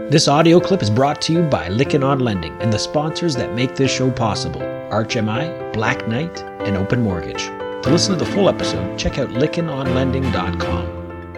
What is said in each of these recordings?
This audio clip is brought to you by Lykken On Lending and the sponsors that make this show possible, ArchMI, Black Knight, and Open Mortgage. To listen to the full episode, check out LykkenOnLending.com.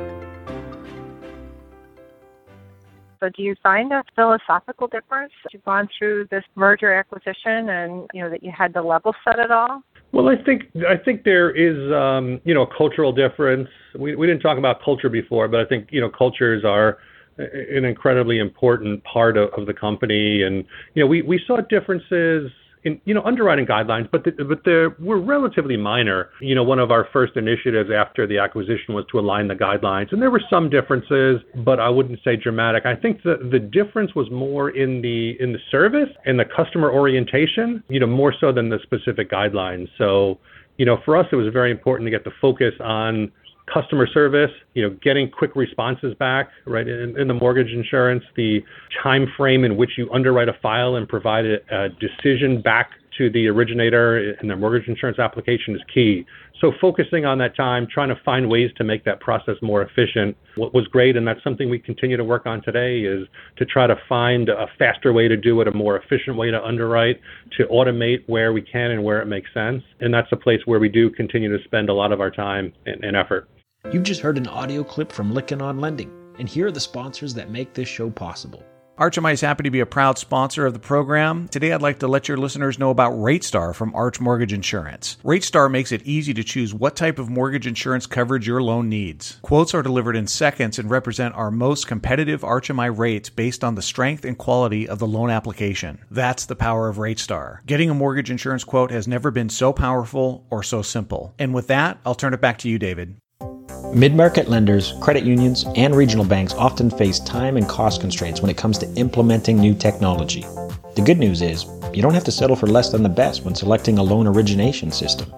So do you find a philosophical difference? You've gone through this merger acquisition and, that you had to level set it all? Well, I think there is, a cultural difference. We didn't talk about culture before, but I think, cultures are an incredibly important part of the company. And, we saw differences in, underwriting guidelines, but they were relatively minor. One of our first initiatives after the acquisition was to align the guidelines. And there were some differences, but I wouldn't say dramatic. I think the difference was more in the service and the customer orientation, more so than the specific guidelines. So, for us, it was very important to get the focus on customer service, getting quick responses back, right? In the mortgage insurance, the time frame in which you underwrite a file and provide a decision back to the originator in their mortgage insurance application is key. So focusing on that time, trying to find ways to make that process more efficient, what was great, and that's something we continue to work on today, is to try to find a faster way to do it, a more efficient way to underwrite, to automate where we can and where it makes sense. And that's a place where we do continue to spend a lot of our time and effort. You've just heard an audio clip from Lykken On Lending, and here are the sponsors that make this show possible. ArchMI is happy to be a proud sponsor of the program. Today, I'd like to let your listeners know about RateStar from Arch Mortgage Insurance. RateStar makes it easy to choose what type of mortgage insurance coverage your loan needs. Quotes are delivered in seconds and represent our most competitive ArchMI rates based on the strength and quality of the loan application. That's the power of RateStar. Getting a mortgage insurance quote has never been so powerful or so simple. And with that, I'll turn it back to you, David. Mid-market lenders, credit unions, and regional banks often face time and cost constraints when it comes to implementing new technology. The good news is, you don't have to settle for less than the best when selecting a loan origination system.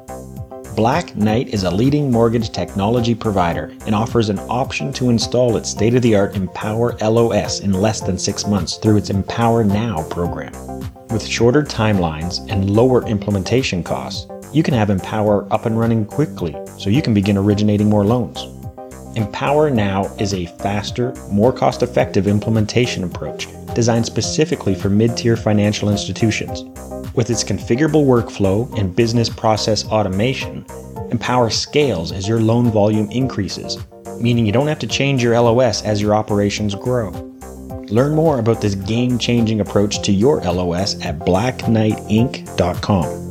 Black Knight is a leading mortgage technology provider and offers an option to install its state-of-the-art Empower LOS in less than 6 months through its Empower Now program. With shorter timelines and lower implementation costs, you can have Empower up and running quickly so you can begin originating more loans. Empower Now is a faster, more cost-effective implementation approach designed specifically for mid-tier financial institutions. With its configurable workflow and business process automation, Empower scales as your loan volume increases, meaning you don't have to change your LOS as your operations grow. Learn more about this game-changing approach to your LOS at blackknightinc.com.